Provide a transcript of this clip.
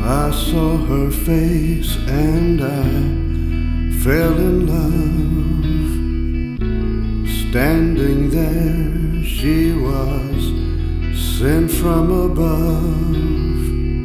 I saw her face and I fell in love. Standing there, she was sent from above.